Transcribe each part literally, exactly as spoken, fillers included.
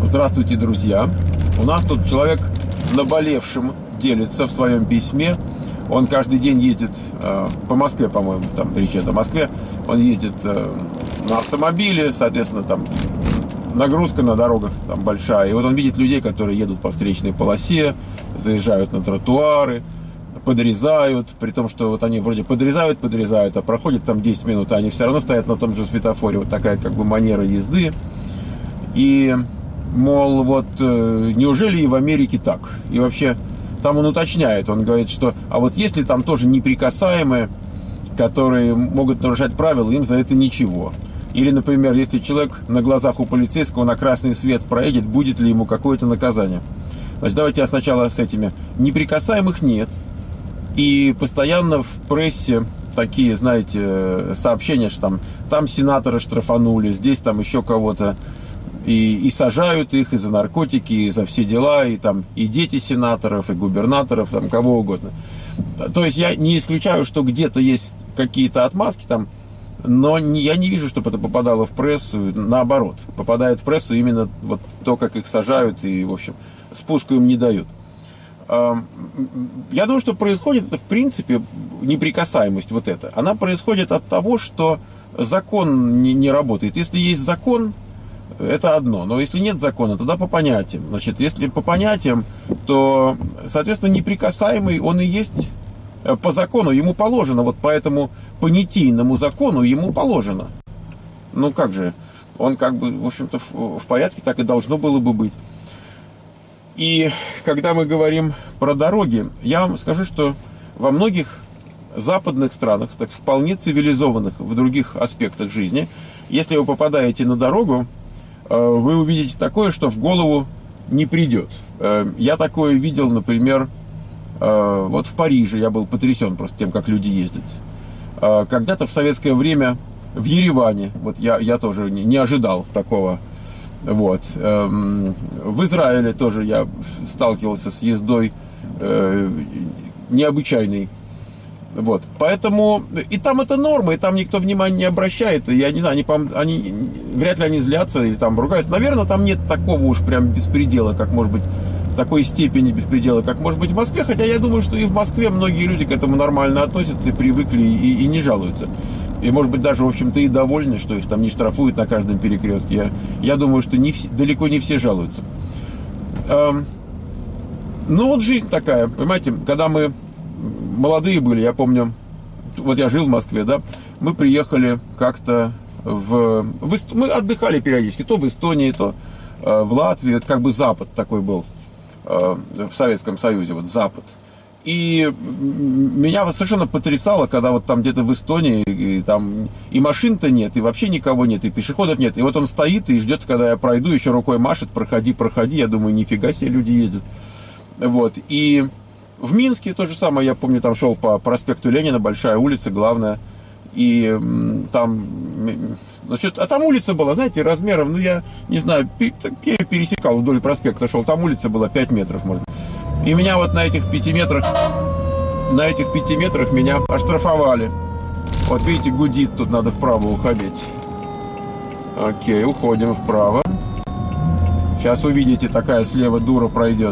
Здравствуйте, друзья. У нас тут человек наболевшим делится в своем письме. Он каждый день ездит э, по Москве, по-моему, там приезжает до Москвы. Он ездит э, на автомобиле, соответственно, там нагрузка на дорогах там большая. И вот он видит людей, которые едут по встречной полосе, заезжают на тротуары, подрезают, при том, что вот они вроде подрезают, подрезают, а проходит там десять минут, а они все равно стоят на том же светофоре. Вот такая как бы манера езды. И, мол, вот неужели и в Америке так? И вообще, там он уточняет, он говорит, что, а вот если там тоже неприкасаемые, которые могут нарушать правила, им за это ничего. Или, например, если человек на глазах у полицейского на красный свет проедет, будет ли ему какое-то наказание? Значит, давайте я сначала с этими. Неприкасаемых нет. И постоянно в прессе такие, знаете, сообщения, что там, там сенатора штрафанули, здесь там еще кого-то. И, и сажают их и за наркотики, и за все дела, и там и дети сенаторов, и губернаторов, там кого угодно. То есть я не исключаю, что где-то есть какие-то отмазки там, но не, я не вижу, чтобы это попадало в прессу. Наоборот, попадает в прессу именно вот то, как их сажают, и, в общем, спуску им не дают. Я думаю, что происходит это, в принципе, неприкасаемость вот эта. Она происходит от того, что закон не, не работает. Если есть закон, это одно. Но если нет закона, тогда по понятиям. Значит, если по понятиям, то, соответственно, неприкасаемый он и есть по закону. Ему положено. Вот по этому понятийному закону ему положено. Ну как же, он как бы, в общем-то, в, в порядке, так и должно было бы быть. И когда мы говорим про дороги, я вам скажу, что во многих западных странах, так вполне цивилизованных в других аспектах жизни, если вы попадаете на дорогу, вы увидите такое, что в голову не придет. Я такое видел, например, вот в Париже. Я был потрясен просто тем, как люди ездят. Когда-то в советское время в Ереване, вот я, я тоже не ожидал такого. Вот. В Израиле тоже я сталкивался с ездой необычайной. Вот. Поэтому и там это норма, и там никто внимания не обращает. И я не знаю, они, они, вряд ли они злятся или там ругаются. Наверное, там нет такого уж прям беспредела, как может быть, такой степени беспредела, как может быть в Москве. Хотя я думаю, что и в Москве многие люди к этому нормально относятся и привыкли, и, и не жалуются. И, может быть, даже, в общем-то, и довольны, что их там не штрафуют на каждом перекрестке. Я, я думаю, что не все, далеко не все жалуются. Эм, ну, вот жизнь такая, понимаете, когда мы молодые были, я помню, вот я жил в Москве, да, мы приехали как-то в, в мы отдыхали периодически, то в Эстонии, то э, в Латвии, это как бы Запад такой был э, в Советском Союзе, вот Запад. И меня совершенно потрясало, когда вот там где-то в Эстонии и, там и машин-то нет, и вообще никого нет, и пешеходов нет. И вот он стоит и ждет, когда я пройду, еще рукой машет, проходи, проходи. Я думаю, нифига себе люди ездят. Вот. И в Минске то же самое, я помню, там шел по проспекту Ленина, большая улица, главная. И там, значит, а там улица была, знаете, размером, ну я не знаю, я пересекал вдоль проспекта, шел, там улица была пять метров, может быть. И меня вот на этих пяти метрах, на этих пяти метрах меня оштрафовали. Вот видите, гудит, тут надо вправо уходить. Окей, уходим вправо. Сейчас увидите, такая слева дура пройдет.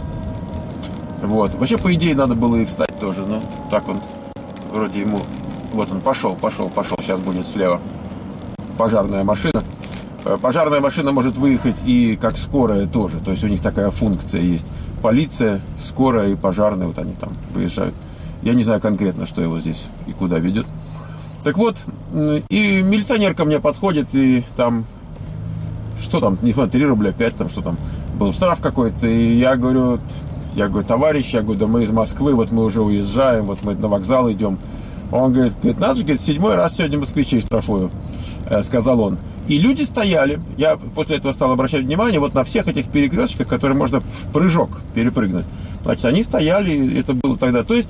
Вот, вообще, по идее, надо было и встать тоже, но так он, вроде ему, вот он пошел, пошел, пошел, сейчас будет слева пожарная машина. Пожарная машина может выехать и как скорая тоже, то есть у них такая функция есть. Полиция, скорая и пожарная, вот они там выезжают. Я не знаю конкретно, что его здесь и куда ведет. Так вот, и милиционер ко мне подходит, и там, что там, не знаю, три рубля пять, там, что там, был штраф какой-то, и я говорю, я говорю, товарищ, я говорю, да мы из Москвы, вот мы уже уезжаем, вот мы на вокзал идем. Он говорит, говорит, надо же, говорит, седьмой раз сегодня москвичей штрафую, сказал он. И люди стояли, я после этого стал обращать внимание вот на всех этих перекрестках, которые можно в прыжок перепрыгнуть. Значит, они стояли, это было тогда. То есть,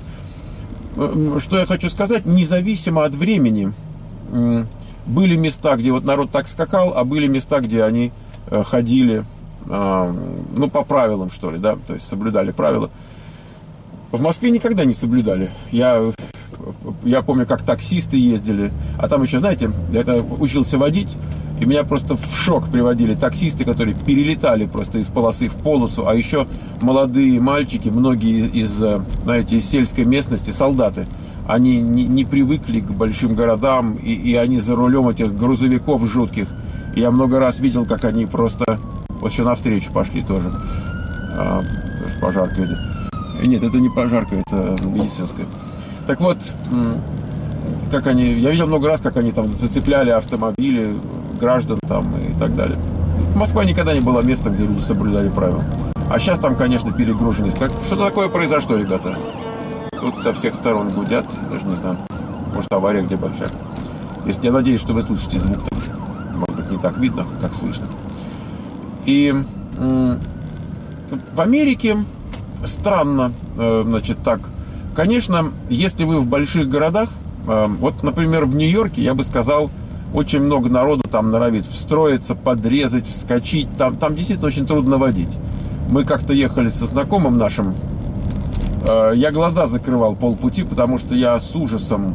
что я хочу сказать, независимо от времени, были места, где вот народ так скакал, а были места, где они ходили, ну, по правилам, что ли, да, то есть соблюдали правила. В Москве никогда не соблюдали. Я, я помню, как таксисты ездили, а там еще, знаете, я учился водить, И меня просто в шок приводили таксисты, которые перелетали просто из полосы в полосу, а еще молодые мальчики, многие из, знаете, из сельской местности, солдаты, они не, не привыкли к большим городам, и, и они за рулем этих грузовиков жутких. Я много раз видел, как они просто вот еще навстречу пошли тоже. А, пожарка идет. Нет, это не пожарка, это медицинская. Так вот, как они, я видел много раз, как они там зацепляли автомобили, граждан там и так далее. Москва никогда не была местом, где люди соблюдали правила. А сейчас там, конечно, перегруженность. Как, что-то такое произошло, ребята. Тут со всех сторон гудят, даже не знаю. Может, авария где большая. Если, я надеюсь, что вы слышите звук. Может быть, не так видно, как слышно. И м- в Америке странно, э, значит, так. Конечно, если вы в больших городах, э, вот, например, в Нью-Йорке, я бы сказал, очень много народу там норовит встроиться, подрезать, вскочить. Там, там действительно очень трудно водить. Мы как-то ехали со знакомым нашим. Э, я глаза закрывал полпути, потому что я с ужасом...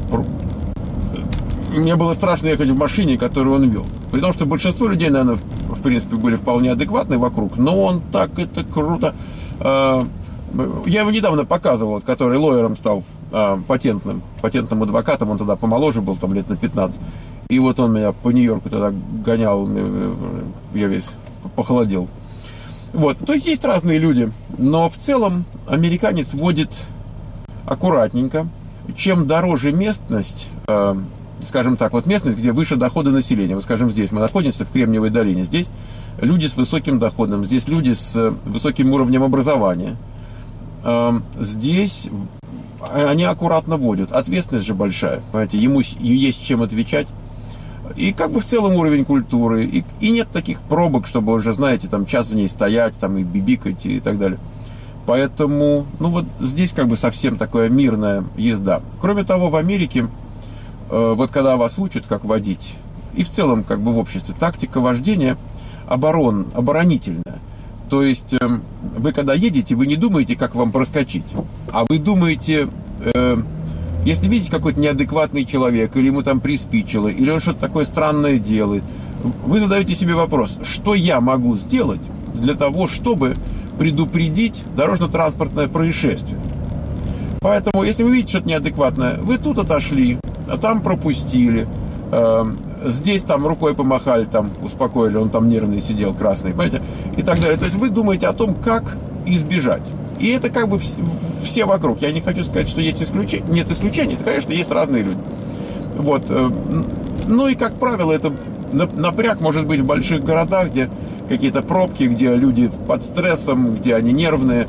Мне было страшно ехать в машине, которую он вел. При том, что большинство людей, наверное, в принципе, были вполне адекватны вокруг. Но он так это круто... Э, я его недавно показывал, который лоером стал, э, патентным, патентным адвокатом. Он тогда помоложе был, там лет на пятнадцать. И вот он меня по Нью-Йорку тогда гонял, я весь похолодел. Вот, то есть есть разные люди, но в целом американец водит аккуратненько. Чем дороже местность, э, скажем так, вот местность, где выше доходы населения, вот скажем здесь, мы находимся в Кремниевой долине, здесь люди с высоким доходом, здесь люди с высоким уровнем образования, э, здесь они аккуратно водят, ответственность же большая, понимаете, ему есть чем отвечать. И как бы в целом уровень культуры. И, и нет таких пробок, чтобы уже, знаете, там час в ней стоять, там и бибикать и так далее. Поэтому, ну вот здесь как бы совсем такая мирная езда. Кроме того, в Америке, э, вот когда вас учат, как водить, и в целом как бы в обществе, тактика вождения оборон, оборонительная. То есть э, вы когда едете, вы не думаете, как вам проскочить, а вы думаете... Э, Если видите какой-то неадекватный человек, или ему там приспичило, или он что-то такое странное делает, вы задаете себе вопрос, что я могу сделать для того, чтобы предупредить дорожно-транспортное происшествие. Поэтому, если вы видите что-то неадекватное, вы тут отошли, а там пропустили, э, здесь там рукой помахали, там успокоили, он там нервный сидел, красный, понимаете, и так далее. То есть вы думаете о том, как избежать. И это как бы все вокруг. Я не хочу сказать, что есть исключения. Нет исключений. Это, конечно, есть разные люди. Вот. Ну и, как правило, это напряг может быть в больших городах, где какие-то пробки, где люди под стрессом, где они нервные.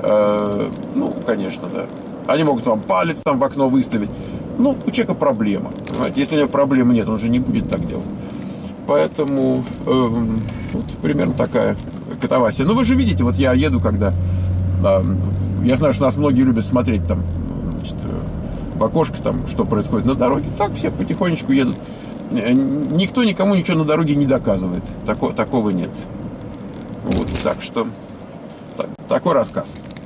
Ну, конечно, да. Они могут вам палец там в окно выставить. Ну, у человека проблема. Понимаете? Если у него проблемы нет, он же не будет так делать. Поэтому вот примерно такая катавасия. Ну, вы же видите, вот я еду, когда... Я знаю, что нас многие любят смотреть там, значит, в окошко, там, что происходит на дороге. Так все потихонечку едут. Никто никому ничего на дороге не доказывает. Тако, такого нет. Вот, так что так, такой рассказ.